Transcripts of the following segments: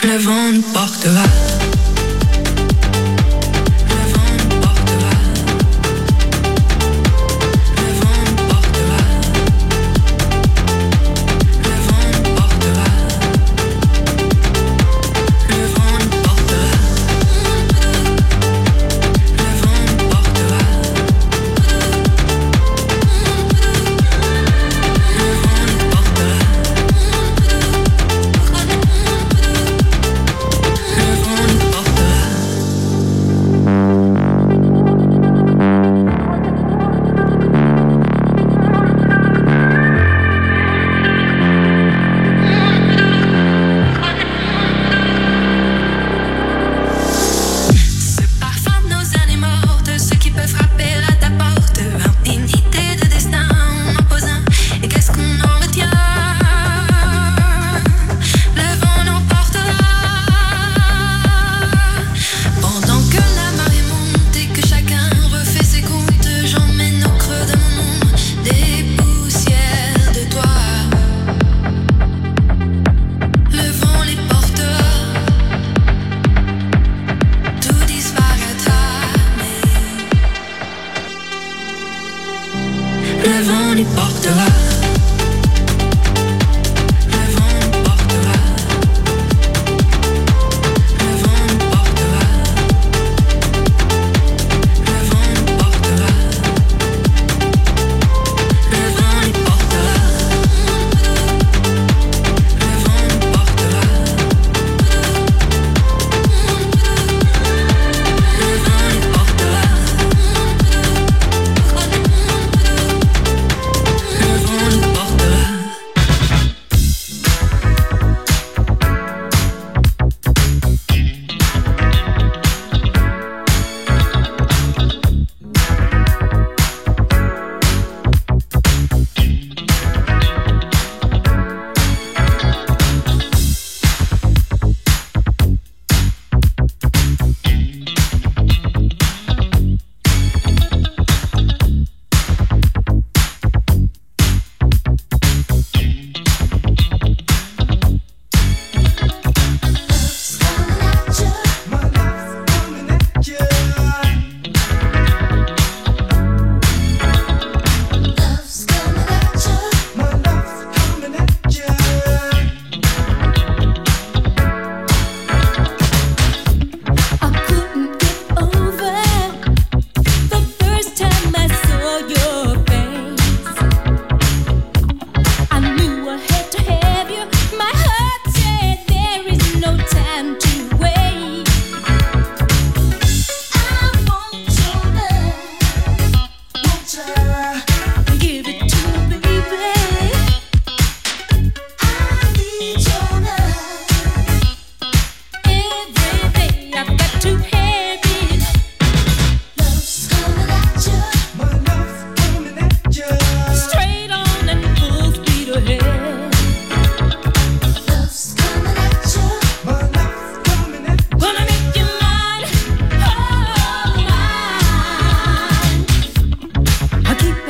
Le vent nous portera.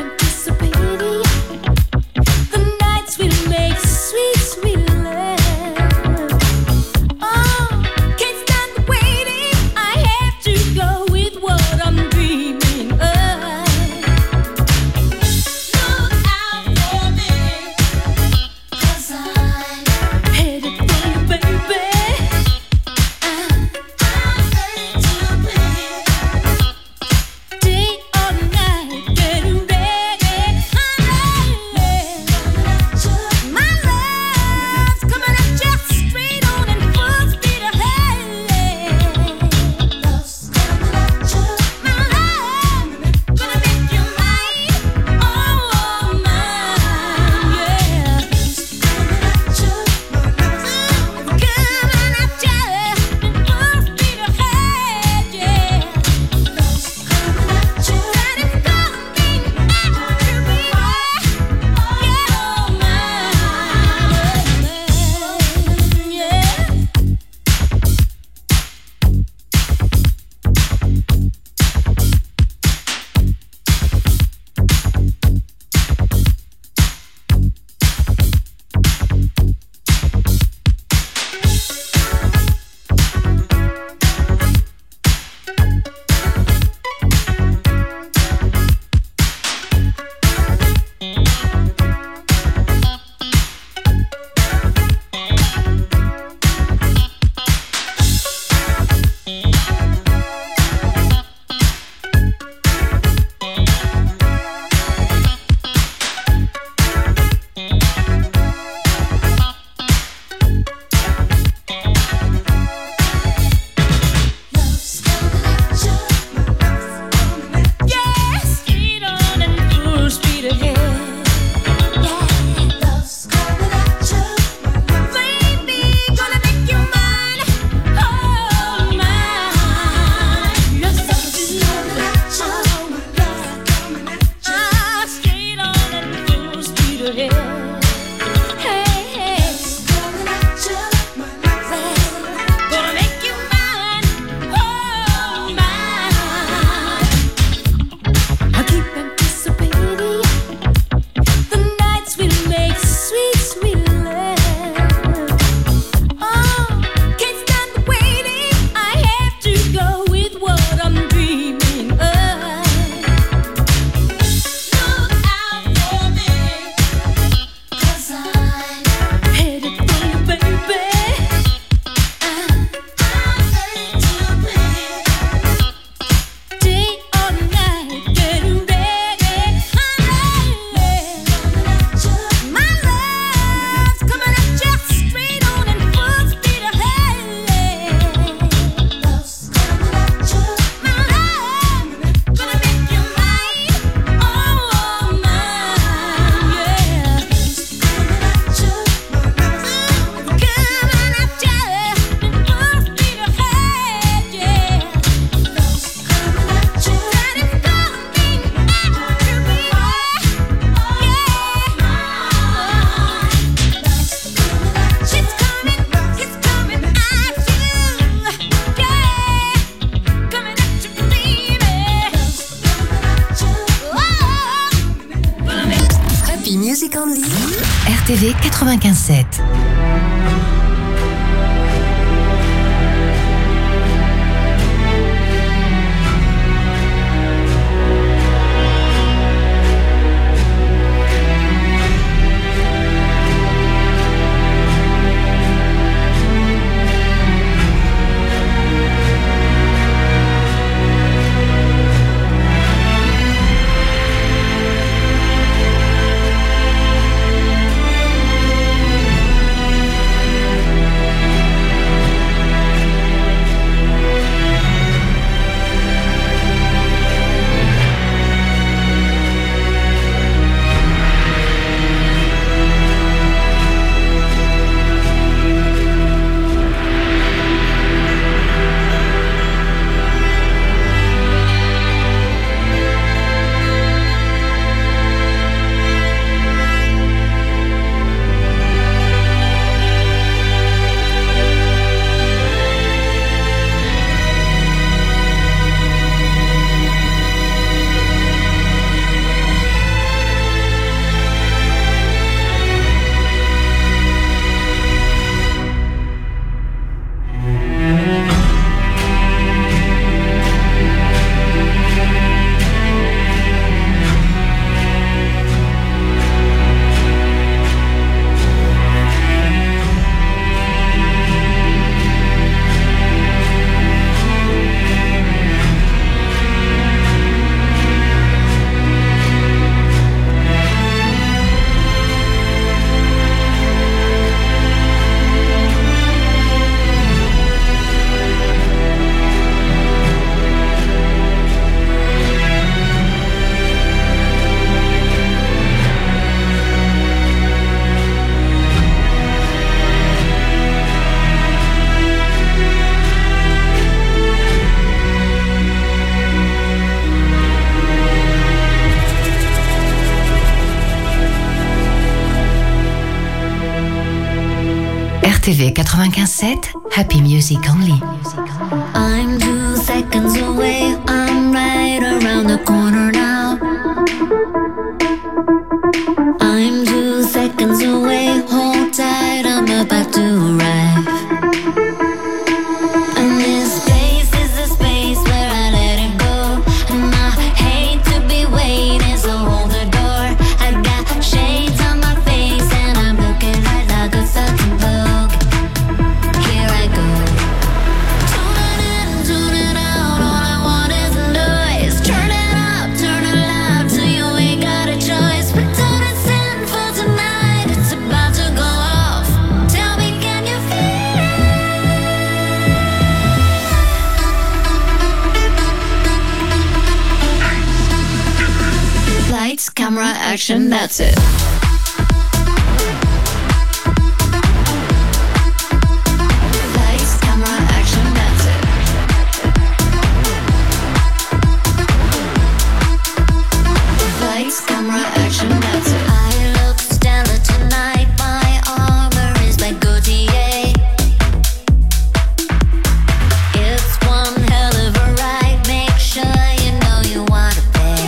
Sweet, sweet love. RTV 95.7. RTV 95.7, Happy Music Only. I'm 2 seconds away, I'm right around the corner now. I'm 2 seconds away, hold tight, I'm about to arrive. And this space is the space where I let it go. And I hate to be waiting, so hold the door. I got shades on my face and I'm looking right like a certain Vogue. Here I go. Tune it in, tune it out, all I want is noise. Turn it up, turn it loud, till you ain't got a choice. Pretend it's in for tonight, it's about to go off. Tell me, can you feel it? Lights, camera, action, that's it. Lights, camera, action, that's it. Lights, camera, action, that's it. I look stellar tonight, my armor is like Gaultier. It's one hell of a ride, make sure you know you wanna pay.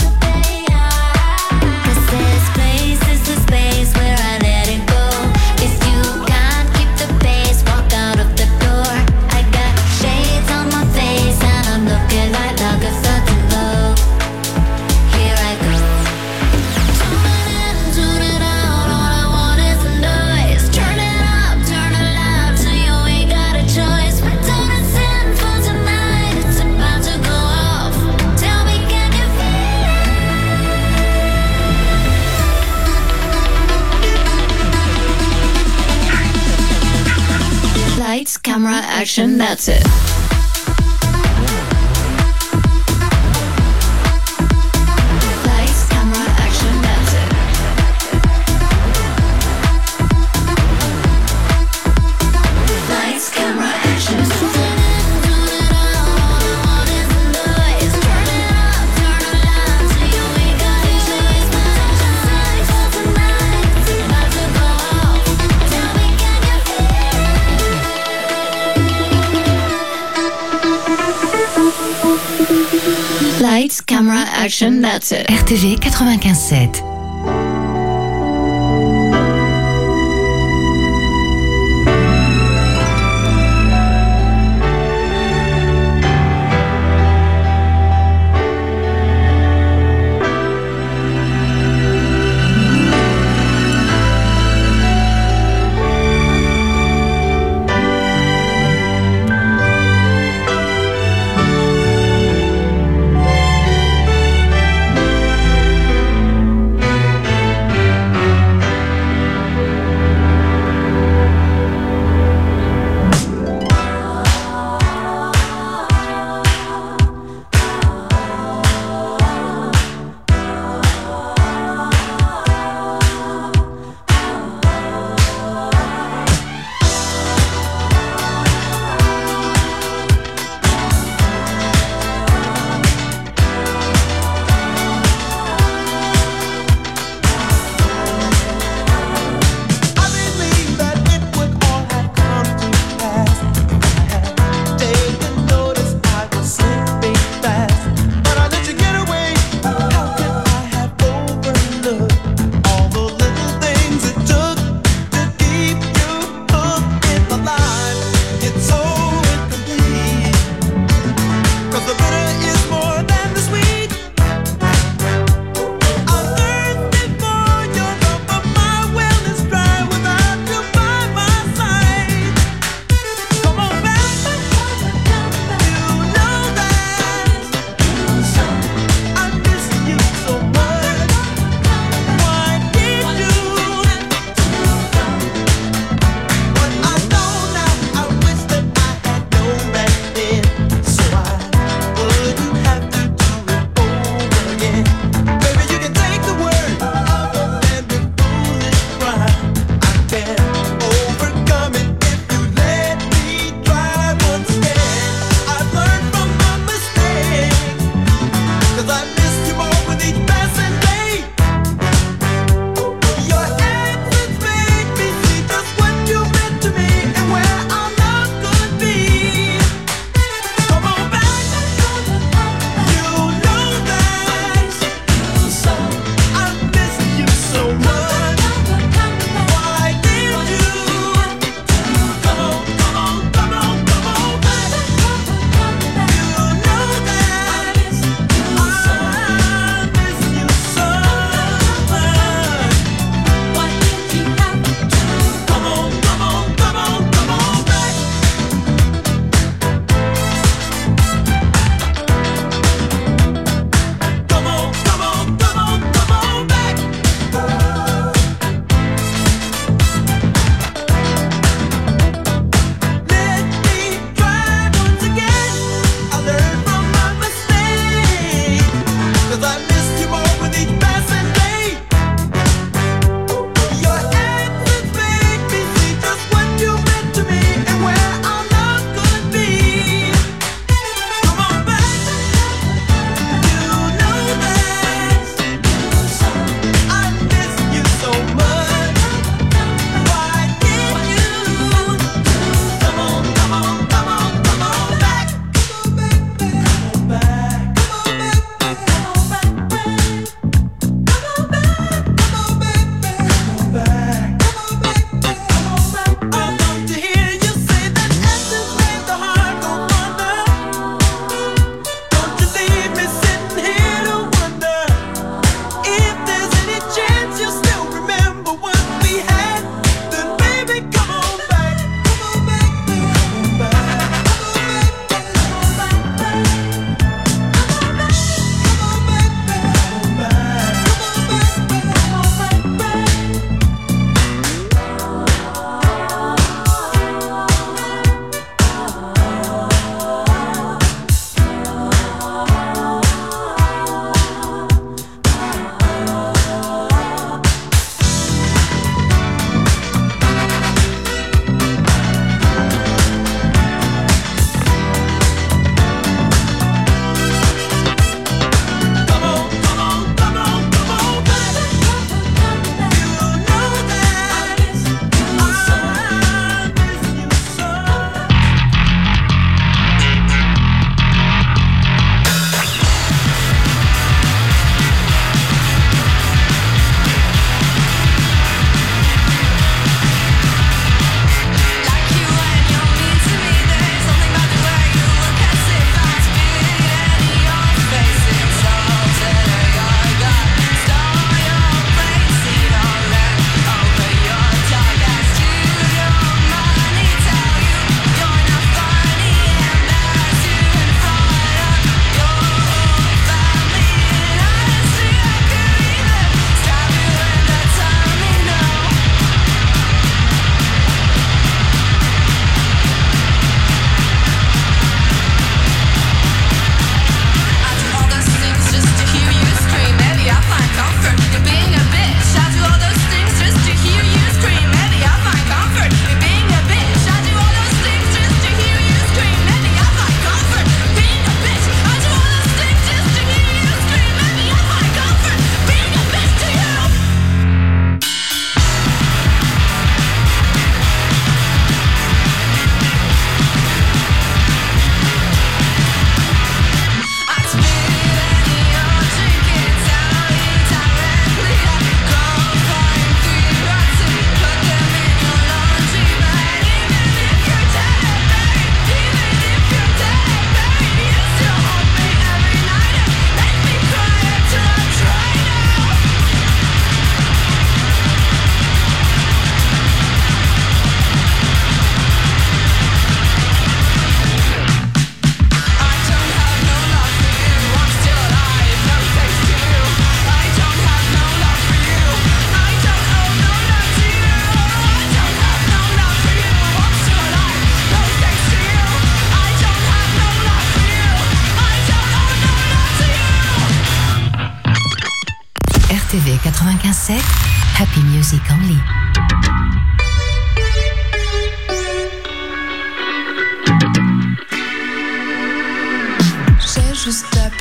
'Cause this place is the space where I let it go. If you can't keep the pace, walk out of the door. I got shades on my face and I'm looking like a certain Vogue. Here I go. Tune it in, tune it out, all I want is noise. Turn it up, turn it loud, till you ain't got a choice. Pretend it's in for tonight, it's about to go off. Tell me, can you feel it? Lights, camera, action, that's it. Lights, camera, action, that's it. Lights, camera, action. Tune it in, tune it out, all I want is noise. Turn it up, turn it loud, till you ain't got a choice. Pretend it's in for tonight, it's about to go off. Tell me, can you feel it? Lights, camera, action, that's it. RTV 95.7.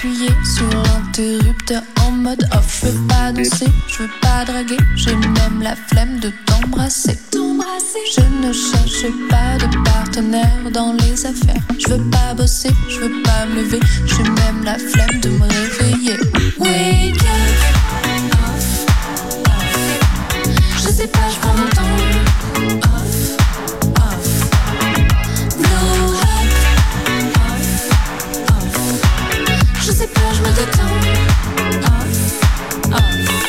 appuyer sur l'interrupteur en mode off. Je veux pas danser, je veux pas draguer, j'ai même la flemme de t'embrasser. Je ne cherche pas de partenaire dans les affaires. Je veux pas bosser, je veux pas me lever, j'ai même la flemme de me réveiller. Wake up, off, off. Je sais pas, je prends mon temps. Off, off. Blow up, off, off. Je sais pas, je me détends. Off, off.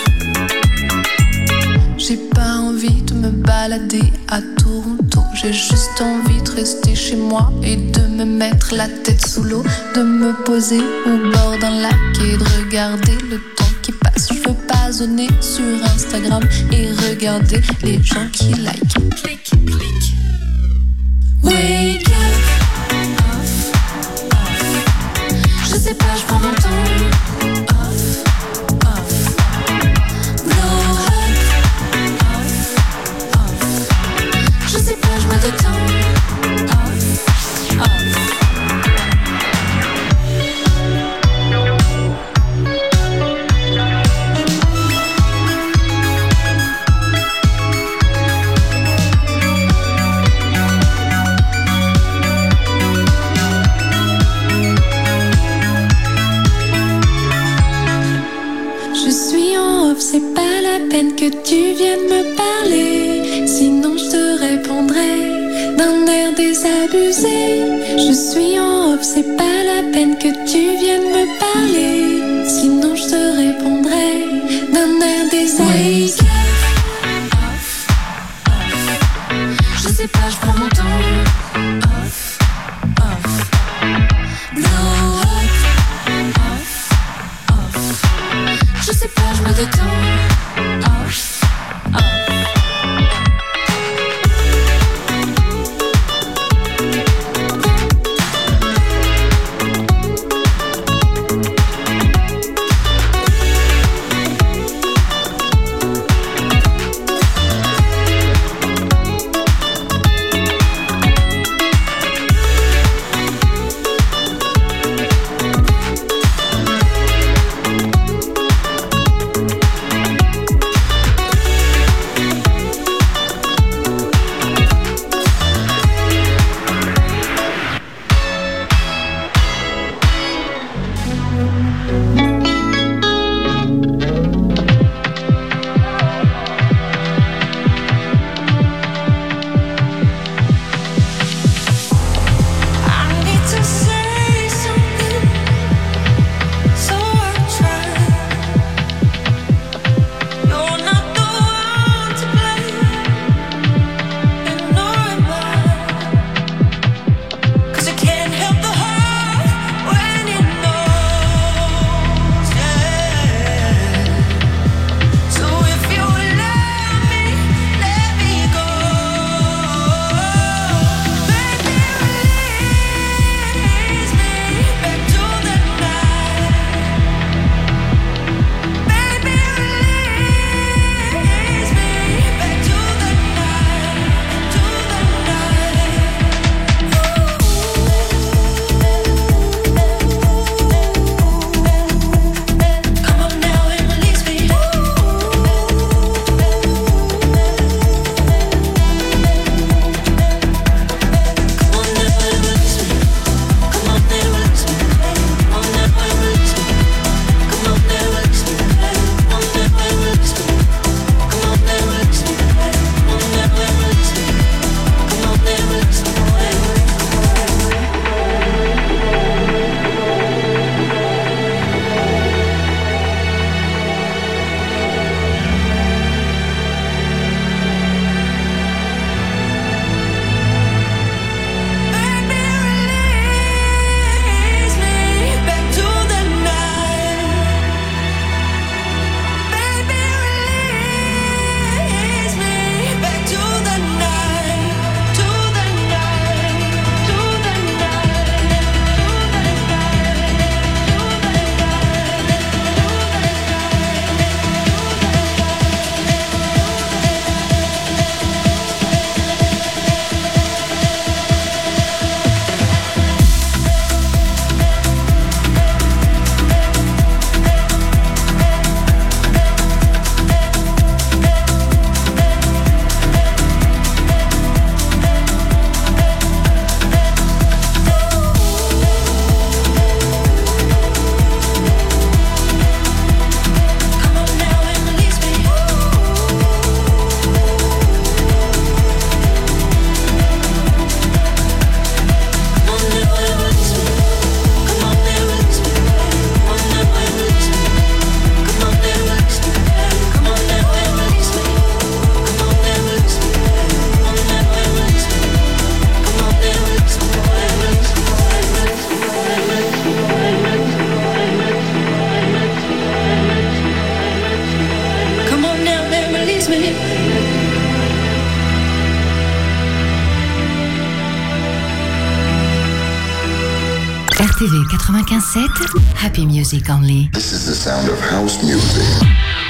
J'ai pas envie de me balader à Toronto. J'ai juste envie de rester chez moi et de me mettre la tête sous l'eau, de me poser au bord d'un lac et de regarder le temps qui passe. Je veux pas zoner sur Instagram et regarder les gens qui like. Clic, clic. Wake up, off, off. Je sais pas, je prends mon temps. Off, off. Blow up, off, off. Je sais pas, je me détends. Off, off. C'est pas la peine que tu viennes me parler, sinon je te répondrai d'un air désabusé. Je suis en off, c'est pas la peine que tu viennes me parler, sinon je te répondrai d'un air désabusé. Off, off. Je sais pas, je prends mon temps. Off, off. Blow up, off, off. Je sais pas, je me détends. Off, off. RTV 95.7, Happy Music Only. This is the sound of house music.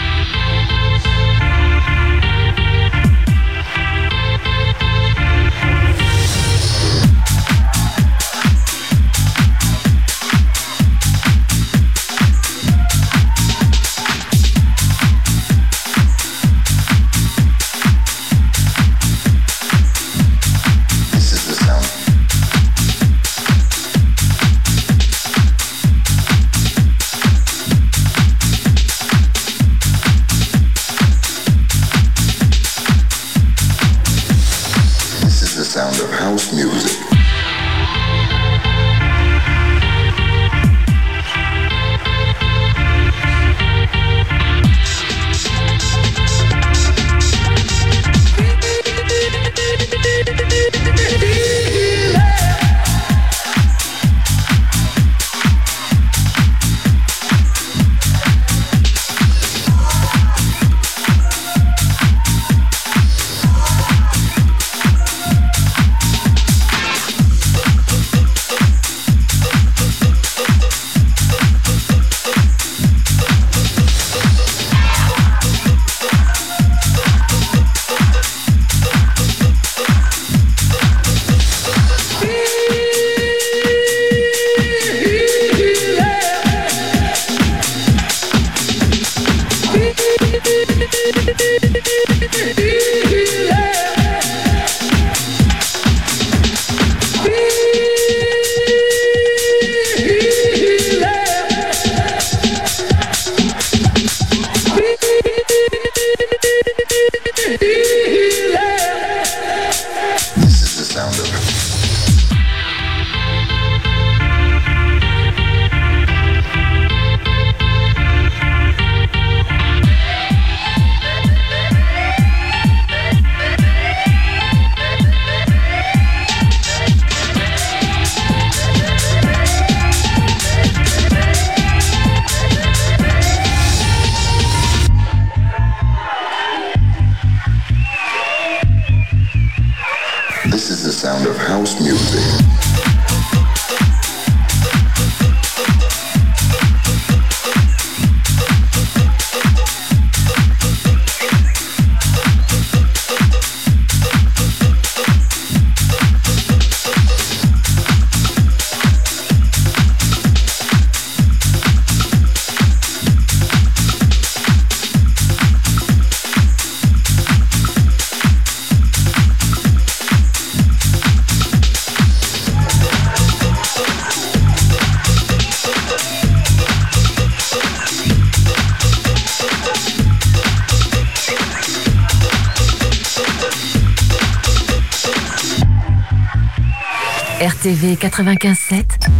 RTV 95.7,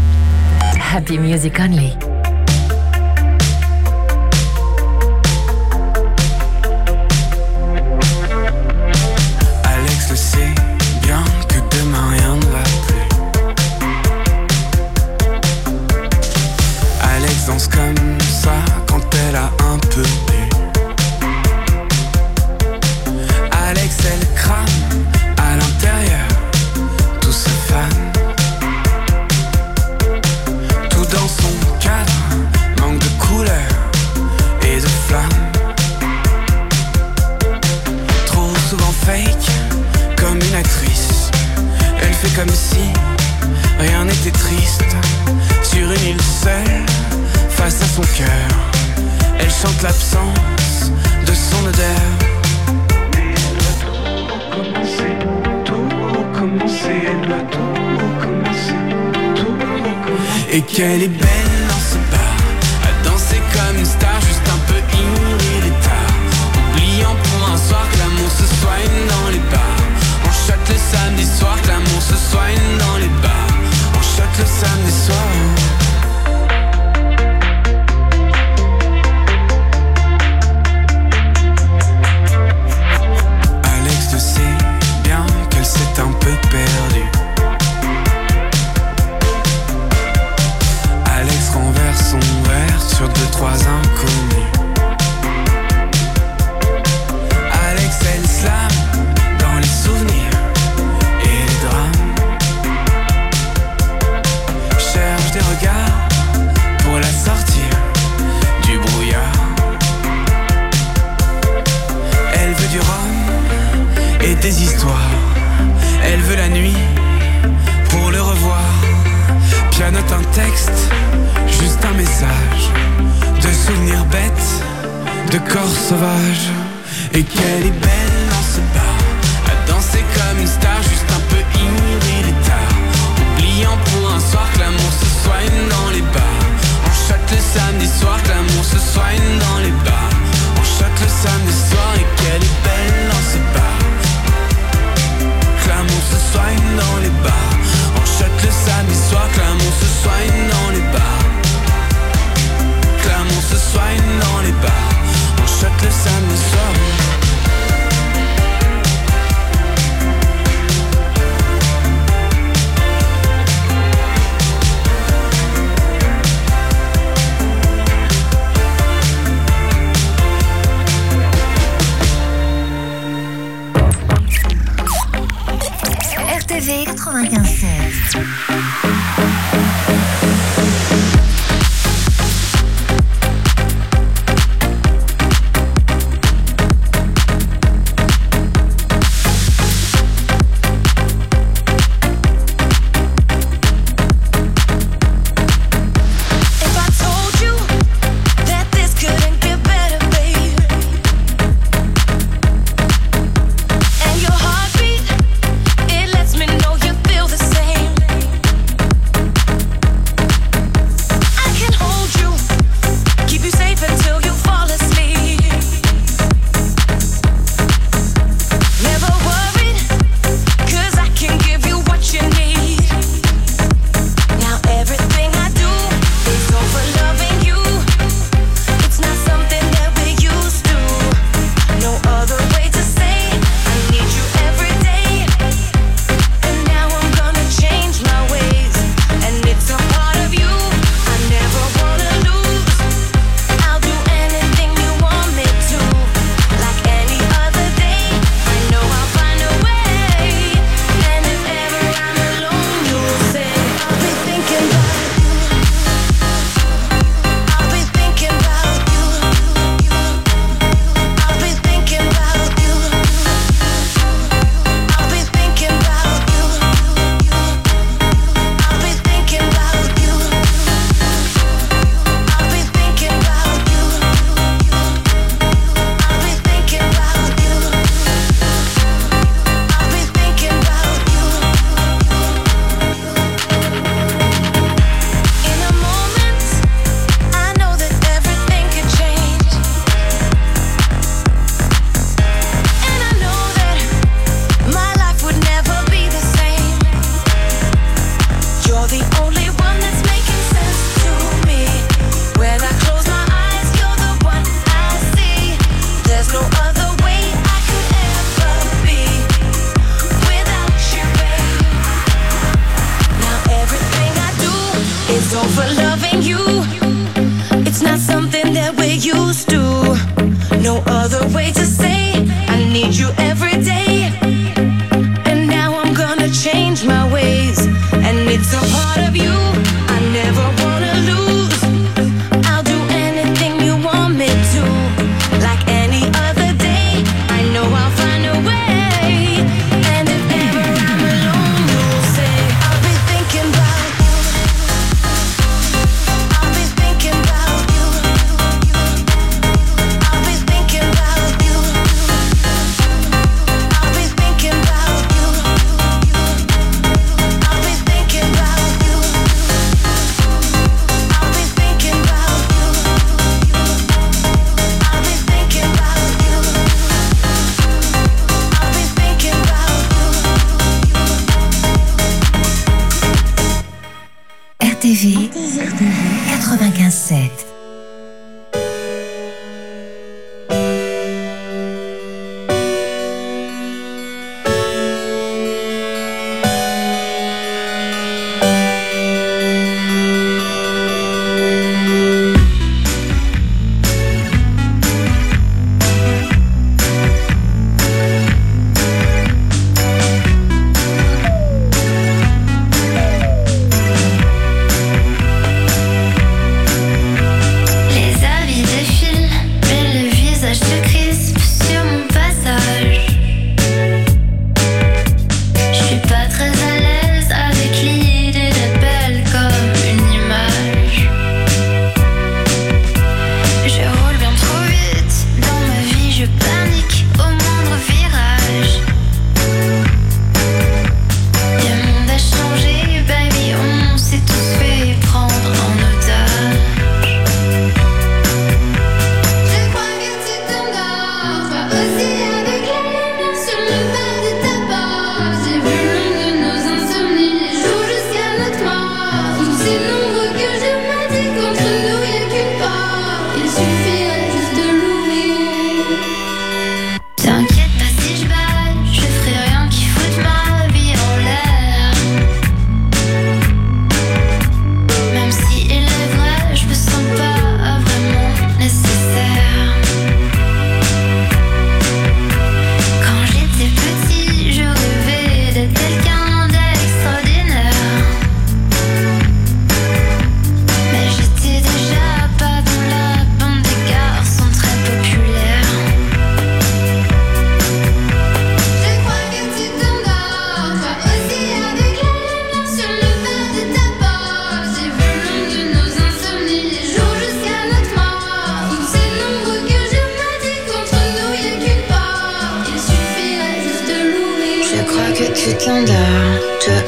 Happy Music Only. Alex le sait bien que demain rien ne va plus. Alex danse comme ça quand elle a un peu bu. Alex elle crame à l'intérieur, tout se fane. Dans son cadre, manque de couleurs et de flammes. Trop souvent fake, comme une actrice. Elle fait comme si rien n'était triste. Sur une île seule, face à son cœur, elle chante l'absence de son odeur. Mais elle doit tout recommencer, elle doit tout recommencer. Et qu'elle est belle dans ce bar, à danser comme une star, juste un peu ignorée des tares. Oubliant pour un soir que l'amour se soigne dans les bars. On choque le samedi soir, que l'amour se soigne dans les bars. On choque le samedi soir. Alex le sait bien qu'elle s'est un peu perdue. Alex renverse son verre sur 2-3 inconnus. Alex elle slame dans les souvenirs et les drames. texte, juste un message de souvenirs bêtes, de corps sauvages. Et qu'elle est belle dans ce bar, à danser comme une star, juste un peu ivre, il est tard. Oubliant pour un soir que l'amour se soigne dans les bars. On shot le samedi soir, que l'amour se soigne dans les bars. On shot le samedi soir et qu'elle est belle dans ce bar. Que l'amour se soigne dans les bars. On shot le samedi soir, que l'amour se soigne dans les bars. Que l'amour se soigne dans les bars. On shot le samedi soir. RTV 95.7. RTV 95.7.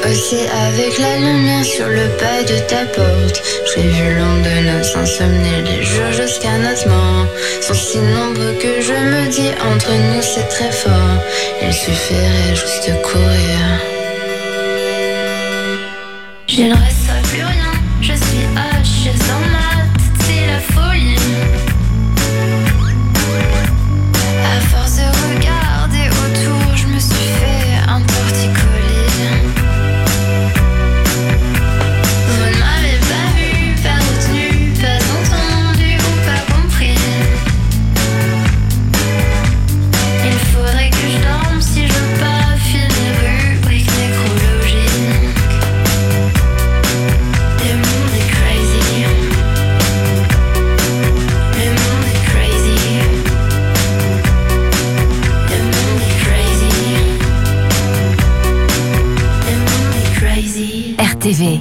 Aussi avec la lumière sur le pas de ta porte. J'ai vu l'ombre de nos insomnies, les jours jusqu'à notre mort sont si nombreux que je me dis entre nous c'est très fort. Il suffirait juste de courir. Je ne resterai plus rien, je suis H sans maths, c'est la folie. À force de regarder autour, je me suis fait un torticolis. Vous ne m'avez pas vu, pas retenu, pas entendu ou pas compris. Il faudrait que je dorme si je veux pas finir rubrique nécrologique. Le monde est crazy. Le monde est crazy. Le monde est crazy. Le monde est crazy. RTV.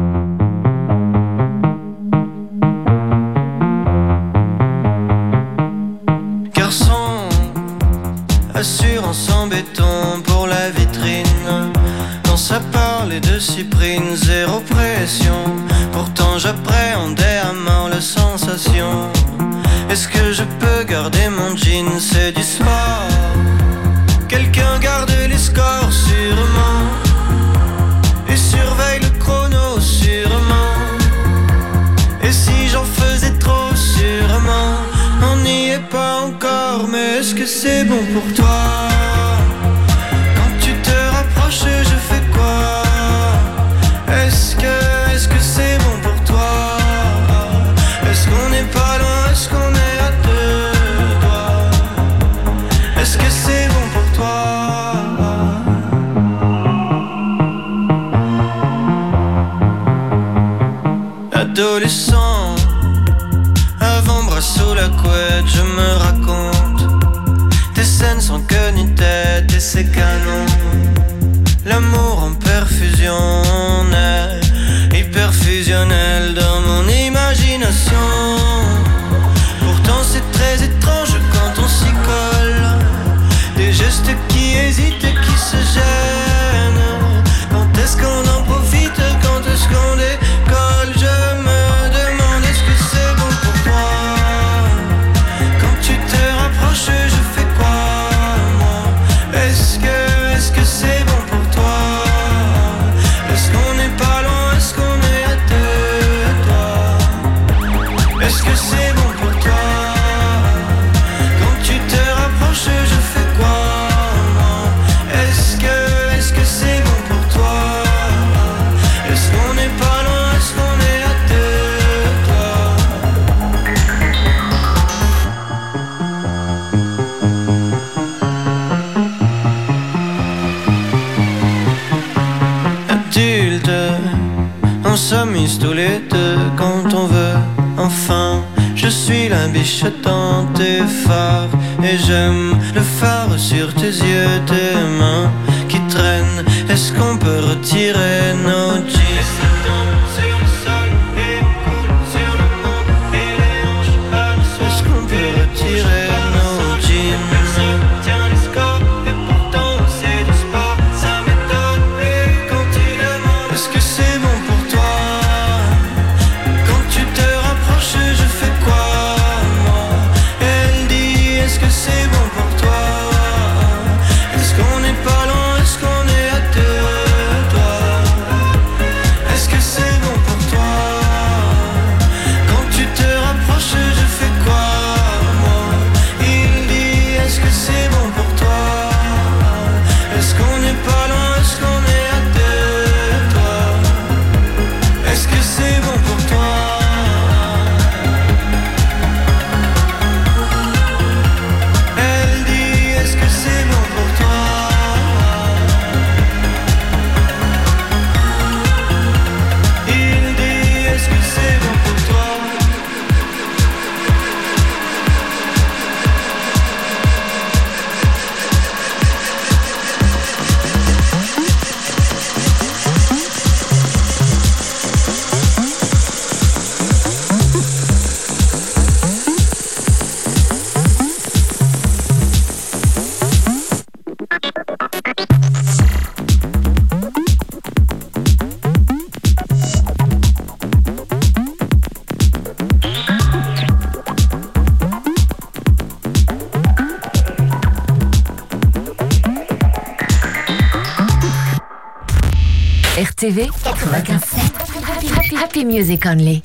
Garçon, assurance en béton pour la vitrine. Quand ça parlait de cyprine, zéro pression. Pourtant j'appréhendais à mort la sensation. Est-ce que je peux garder mon jean? C'est du sport. Quelqu'un garde les scores sûrement et surveille le chrono sûrement. Et si j'en faisais trop sûrement, on n'y est pas encore, mais est-ce que c'est bon pour toi? Quand tu te rapproches, je fais quoi? Est-ce que c'est bon pour toi? Est-ce qu'on n'est pas loin? Est-ce qu'on est à deux doigts? Est-ce que c'est bon pour toi? Adolescent, avant-bras sous la couette, je me raconte des scènes sans queue ni tête et c'est canon. L'amour en perfusion, on est hyper fusionnel dans mon imagination. Pourtant c'est très étrange quand on s'y colle, des gestes qui hésitent et qui se gênent. Quand est-ce qu'on en profite? Quand est-ce qu'on décolle? Je me demande est-ce que c'est bon pour toi? Quand tu te rapproches, je fais quoi moi? Est-ce que c'est bon pour toi? Est-ce qu'on n'est pas loin? Est-ce qu'on est à deux doigts? Est-ce que c'est bon pour toi? Quand tu te rapproches, je fais quoi moi? Est-ce que c'est bon pour toi? Est-ce qu'on n'est pas loin? Est-ce qu'on est à deux doigts? Adulte, on s'amuse tous les deux quand on veut. Enfin, je suis la biche dans tes phares et j'aime le phare sur tes yeux, tes mains qui traînent. Est-ce qu'on peut retirer nos jeans? Est-ce qu'on peut retirer nos jeans? Est-ce que c'est bon pour toi? Quand tu te rapproches, je fais quoi moi? Elle dit est-ce que c'est bon pour toi? Est-ce qu'on n'est pas loin? Est-ce qu'on est à deux doigts? RTV 95.7. Happy Music Only.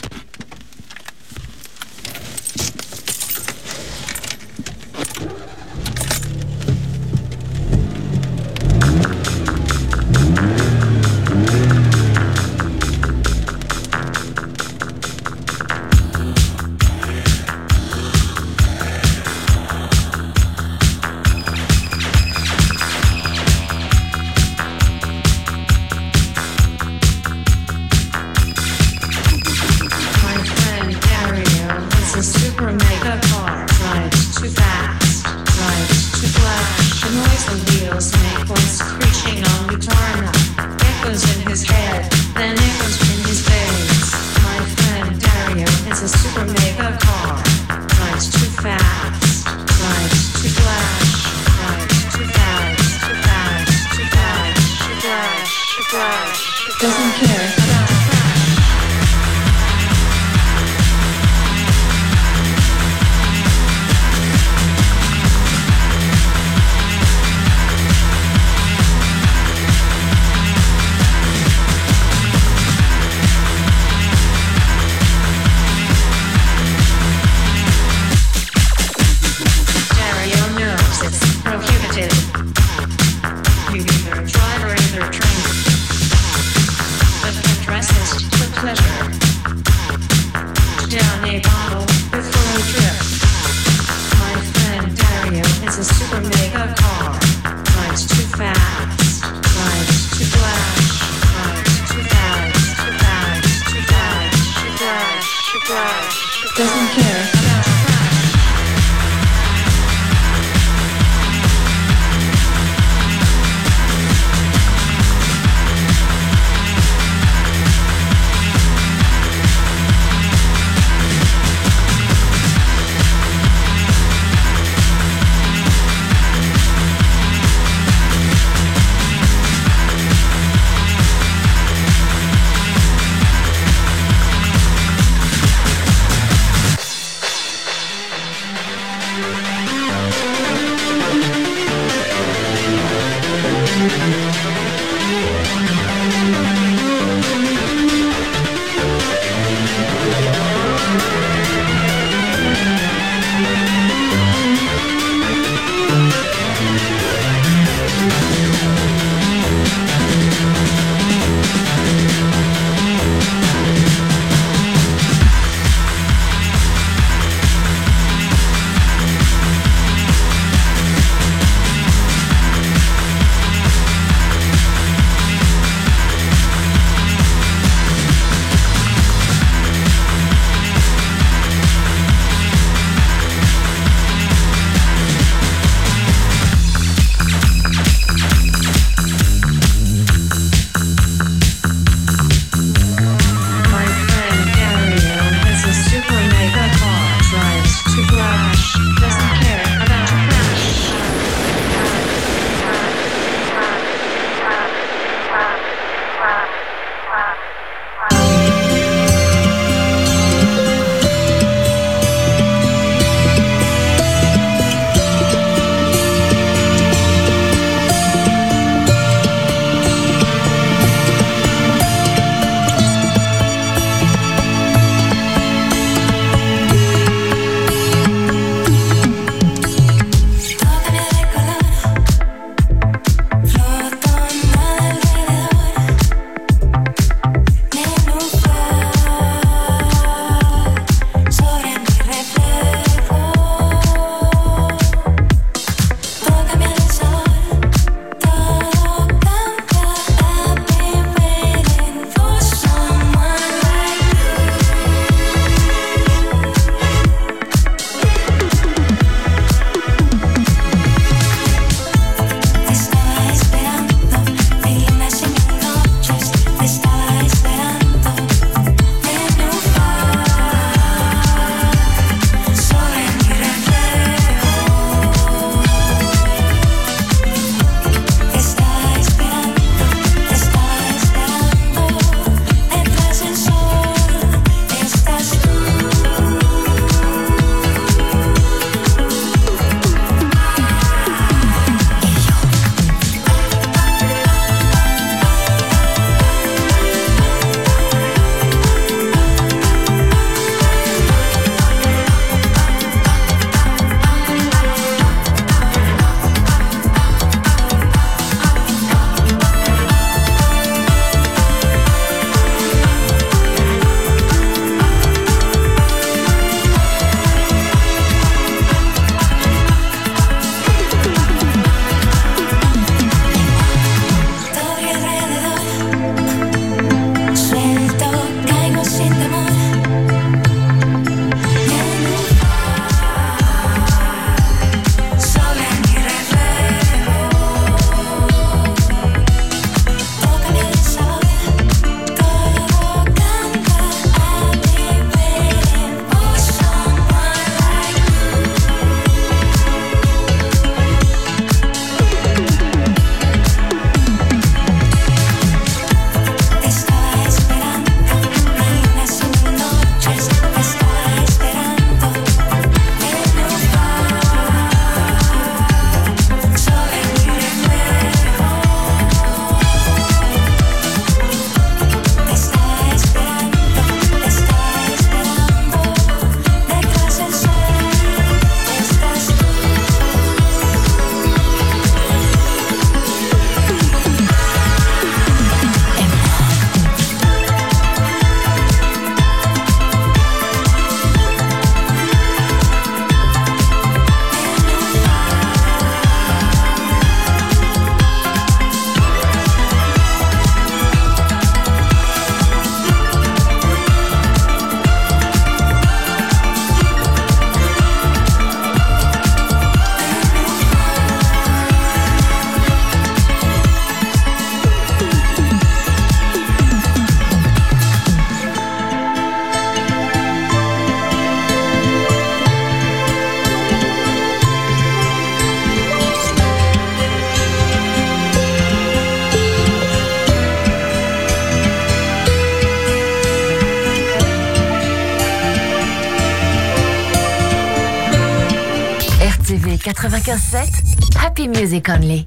95.7, Happy Music Only.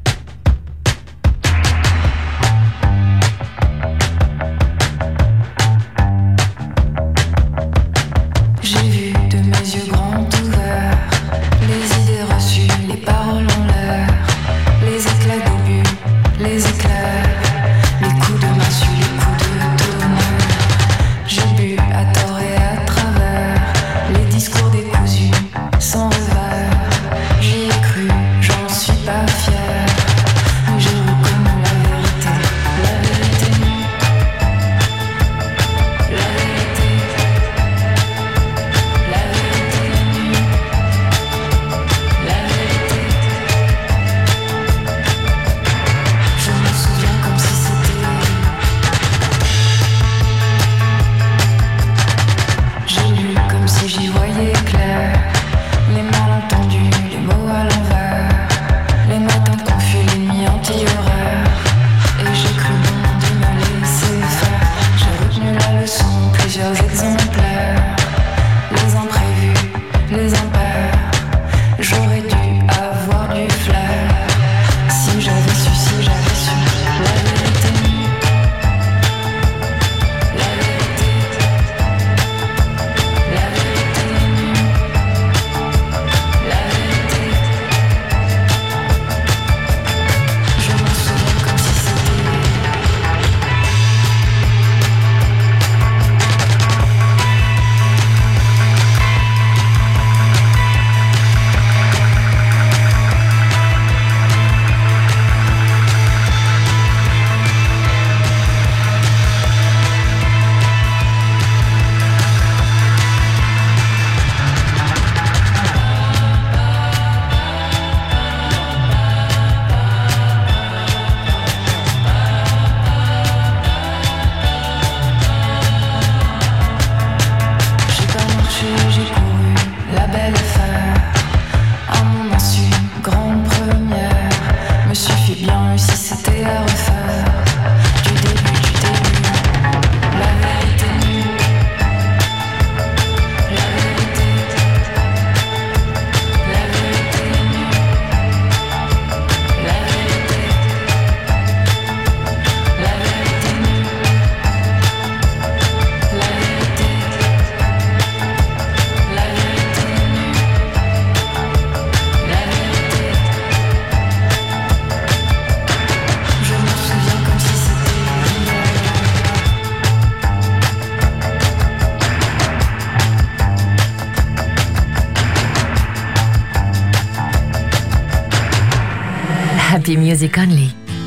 J'ai vu de mes yeux grands ouverts les idées reçues, les paroles en l'air, les éclats d'obus, les éclairs, les coups de massue, les coups de tonnerre. J'ai bu à tort et à travers les discours décousus, sans revers. J'y ai cru, j'en suis pas fier, mais j'ai reconnu la vérité, la vérité nue, la vérité, la vérité nue, la vérité. Je me souviens comme si c'était. J'ai lu comme si j'y voyais clair, les malentendus, les mots à l'envers, les matins confus, les nuits anti-horaires. Et j'ai cru bon de me laisser faire. J'ai retenu la leçon, plusieurs exemplaires, les imprévus, les impairs. J'aurais dû avoir du flair, si j'avais su, si j'avais su. La vérité nue, la vérité, la vérité nue, la vérité. Je m'en souviens comme si c'était. J'ai pas marché, j'ai couru la belle affaire. À mon insu, grande première. Me suis fait bien, si c'était à refaire. Du début, la vérité nue, la vérité, la vérité nue, la vérité, la vérité nue, la vérité. La vérité nue, la vérité. Je me souviens comme si c'était hier. Happy Music Only.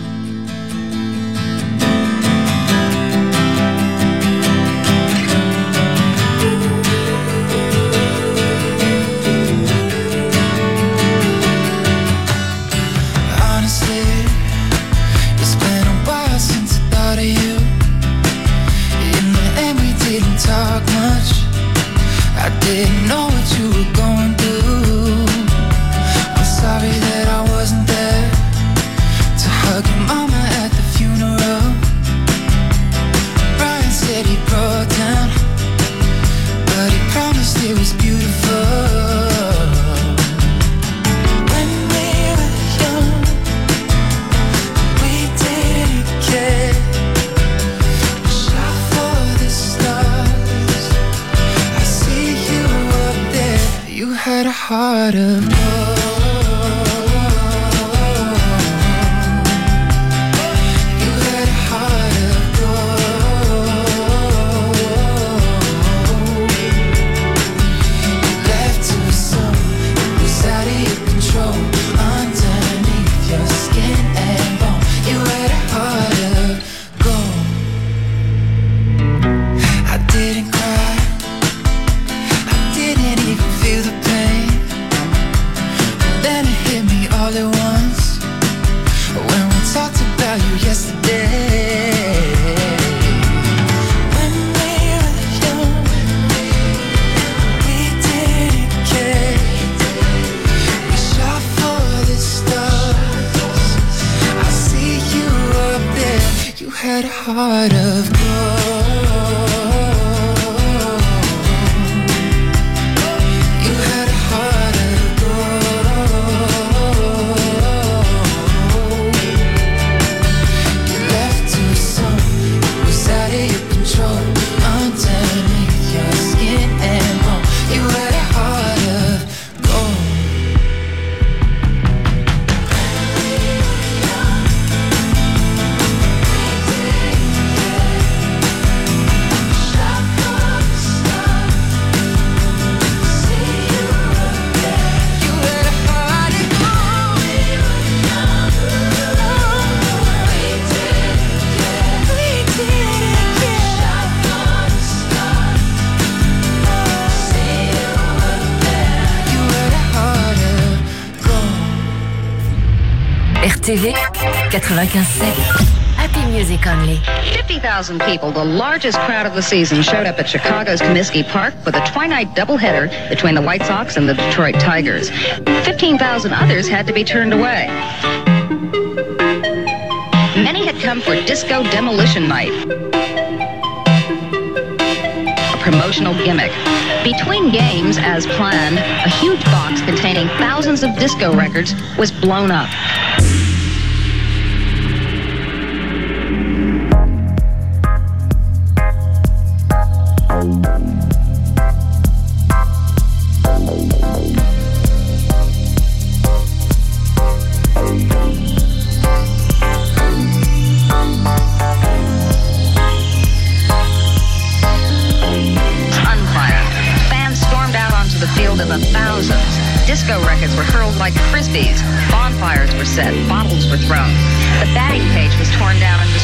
Honestly, it's been a while since I thought of you. In the end, we didn't talk much. I didn't know what you were going through. I'm sorry that I wasn't there to hug your mama at the funeral. Brian said he broke down, but he promised it was beautiful. When we were young, we didn't care. We shot for the stars. I see you up there. You had a heart of gold. You had a heart of gold. You left to some that was out of your control. Underneath your skin and bone, you had a heart of gold. I didn't cry, I didn't even feel the pain. Then it hit me all at once when we talked about you yesterday. When we were young, we didn't care. We shot for the stars. I see you up there. You had a heart of gold. You had a heart of gold. TV 95.7. Happy Music Only. 50,000 people, the largest crowd of the season, showed up at Chicago's Comiskey Park for the twilight doubleheader between the White Sox and the Detroit Tigers. 15,000 others had to be turned away. Many had come for Disco Demolition Night, a promotional gimmick. Between games, as planned, a huge box containing thousands of disco records was blown up. Disco records were hurled like frisbees. Bonfires were set. Bottles were thrown. The batting cage was torn down and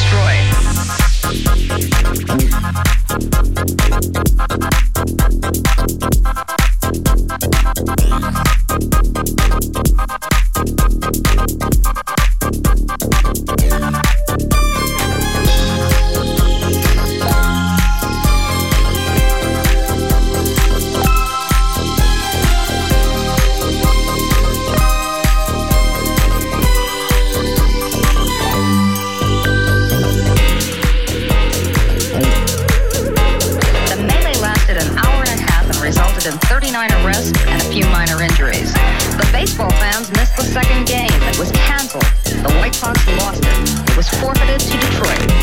in 39 arrests and a few minor injuries. The baseball fans missed the second game. It was canceled. The White Sox lost it. It was forfeited to Detroit.